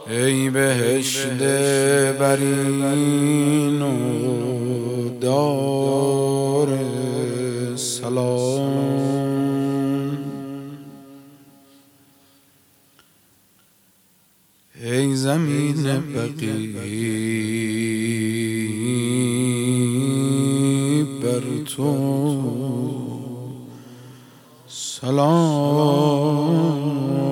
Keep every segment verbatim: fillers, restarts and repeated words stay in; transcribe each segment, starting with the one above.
ای بهشت برین و دار سلام، ای زمین بقی بر تو سلام.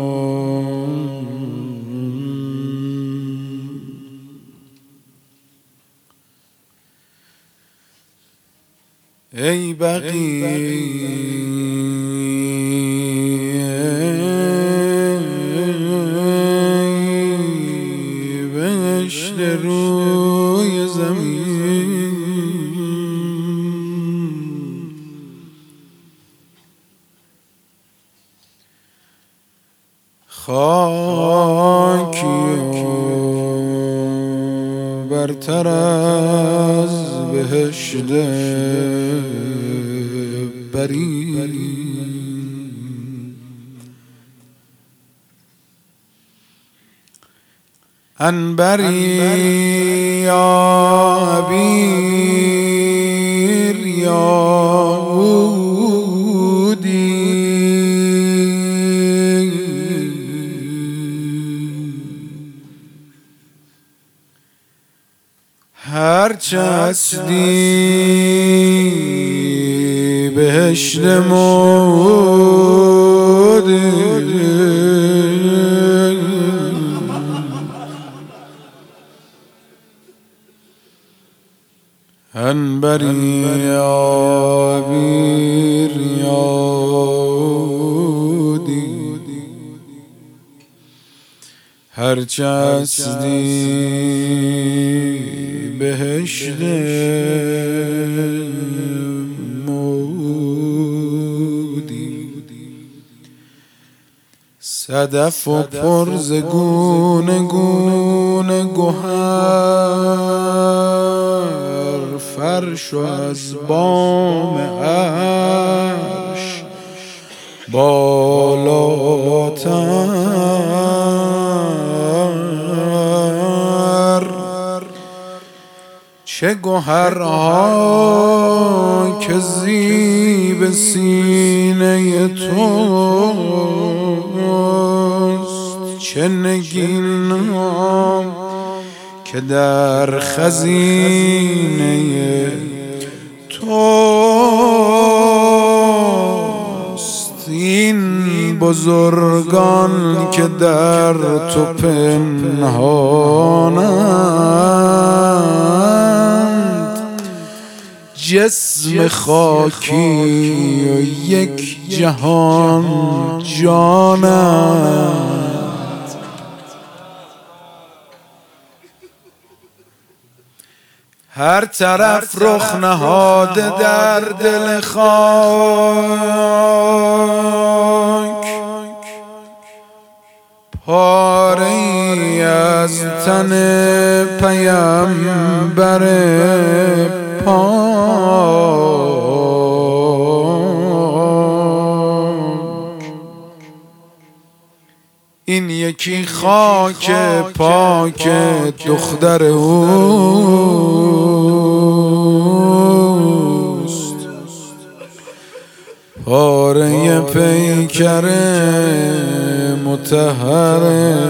ای بقی بهشت روی زمین، خاکی برتر از بهشت برین، عنبری یا عبیر یا عودی، هرچه هستی بهشت مودی، عنبری یا عبیر یا عودی، هرچه هستی بهشت مودی، صدف و پر ز گونه گونه گهر، فرش و از بام عرش بالاتر، چه گوهرها که زیب سینه توست، چه نگین‌ها که در خزینه توست، این بزرگان که در تو پنهانند، جسم خاکی و یک جهان جانند. هر طرف رخ نهاده در دل خاک، پاره‌ای از تن پیامبر پاک، این یکی خاک پاک دختر اوست، پاره پیکر مطهر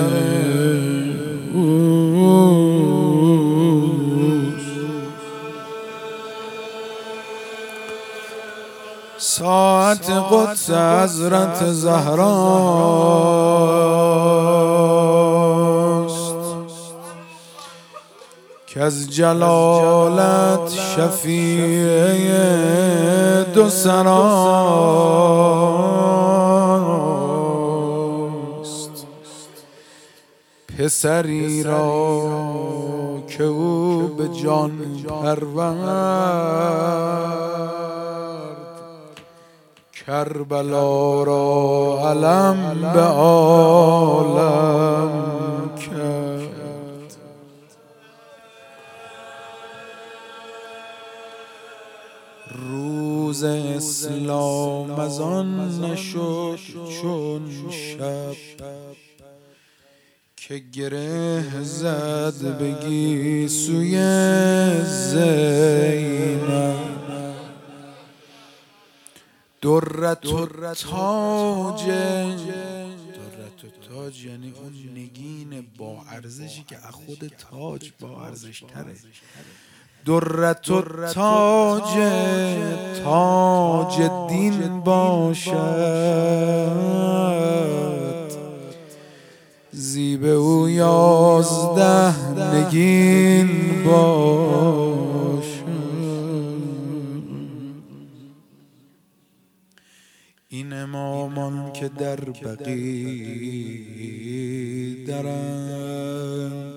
اوست. ساعت قدس حضرت زهراست که از جلالت شفیع دو سراست، پسری را که او به جان پرورد، کربلا را علم به عالم کرد. روز اسلام از آن نشد چون شب که گره زد بگی سوی زینب. درت و تاج، درت و تاج یعنی اون نگین با ارزشی که از خود تاج با ارزش تره. درت و تاج، تاج دین باشد، زیب او یازده نگین باشد. این امامان که در بقیع درند،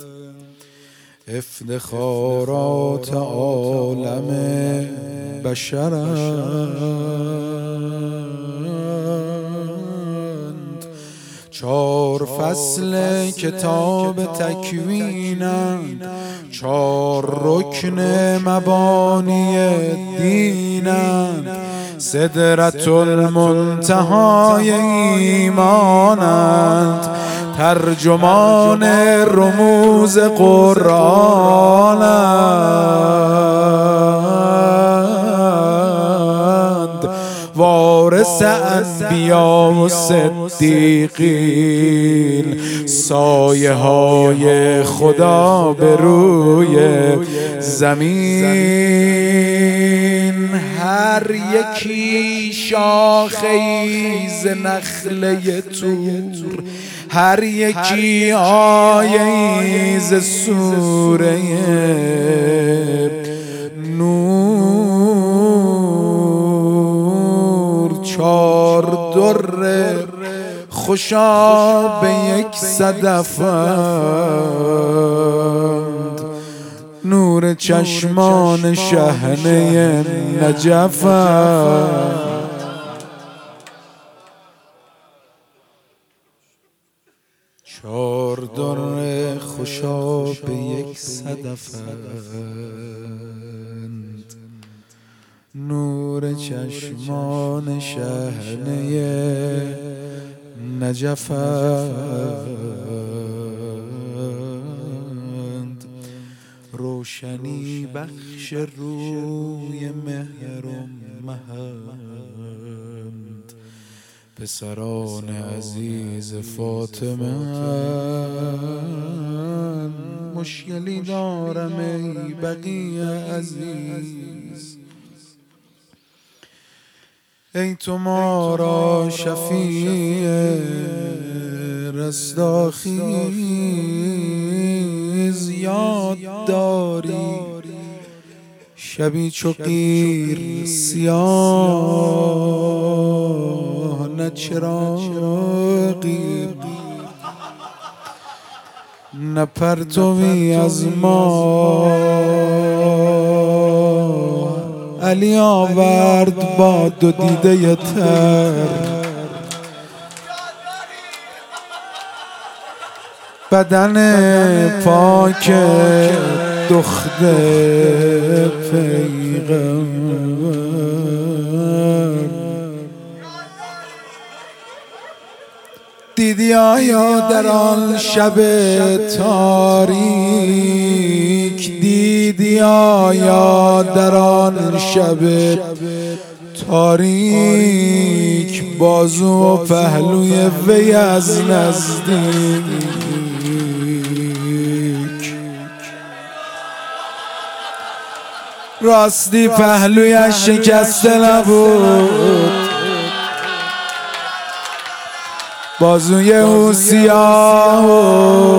افتخارات عالم بشرند. چار فصل کتاب تکوینند، چار رکن مبانی دینند. سدرة المنتهای ایمانند، ترجمان رموز قرآنند. وارث انبیا و صدیقین، سایه های خدا به روی زمین. هر یکی شاخه‌ای ز نخله طور، هر یکی آیه‌ای ز سوره نور. چار در خوشا به یک صدفند، نور چشمان شحنه نجفند. چار در خوشا به یک صدفند، نور چشمان شحنه نجفند. روشنی بخش روی مهر و مهند، پسران عزیز فاطمه. مشکلی دارم ای بقیه عزیز، ای تو ما را شفیع رستاخیز. یاد داری شبی چو قیر سیاه، نه چراغی نه پرتوی از ما. علی آورد با دو دیده تر، بدن پاک دختر پیغمبر. دیدی آیا در آن شب تاریک، دیدی آیا در آن شب تاریک، بازو و پهلوی وی از نزدیک. راستی پهلویش شکسته نبود، بازوی او سیاه و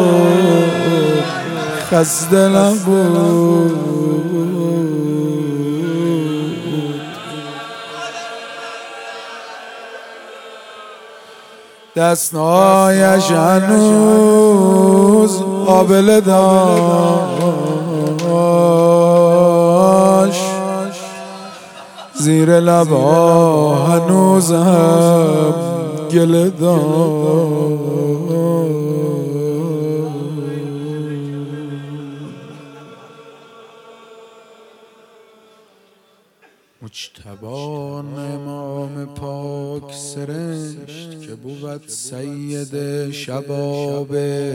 خسته نبود. دستهایش هنوز آبله داشت، زیر لبا هنوز هم گله داشت. مجتبان امام پاک سرشت که بود سید شباب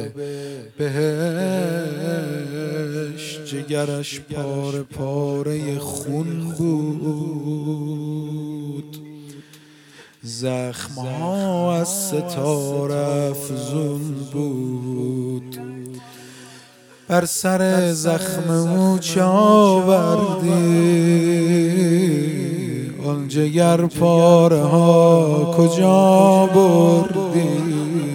بهشت، جگرش پاره پاره خون بود، زخمها از ستاره افزون بود. بر سر زخم او چه آوردی؟ آن جگر پاره ها کجا بردی؟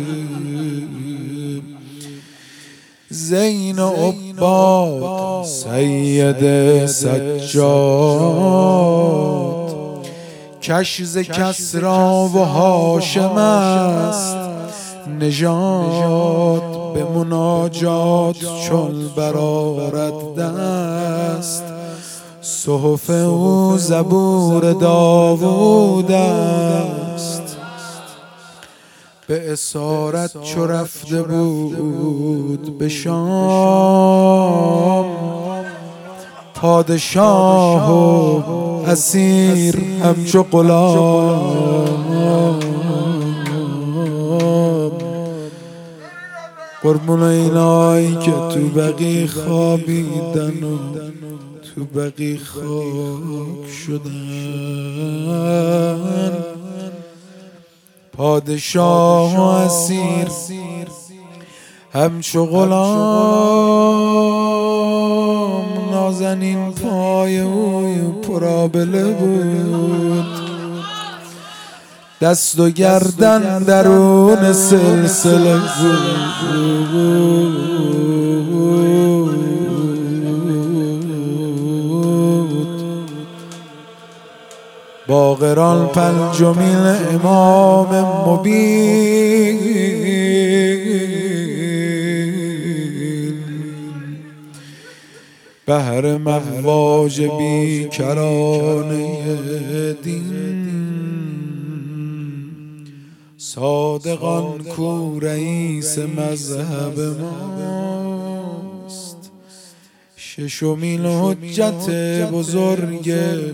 زین عباد سید سجاد، کش ز کسری و هاشم است نژاد. به مناجات چون برآرد دست، صحف او زبور داوود است. به اسارت چو رفته بود به شام، پادشاه و اسیر همچو غلام. قربون اینایی که تو بقیع خوابیدن و تو بقیع خاک شدن. پادشاه و اسیر همچو غلام، نازنین پای او پرآبله بود، دست و گردن درون سلسله بود. باقران پنجمین امام مبین، بهر مواج بیکرانه دین. صادقان کو رئیس مذهب ماست، ششمین حجت بزرگ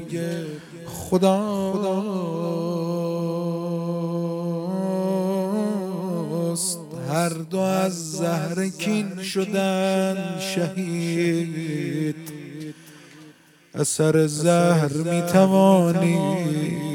خداست. هر دو از زهر کین شدن شهید، اثر زهر میتوانی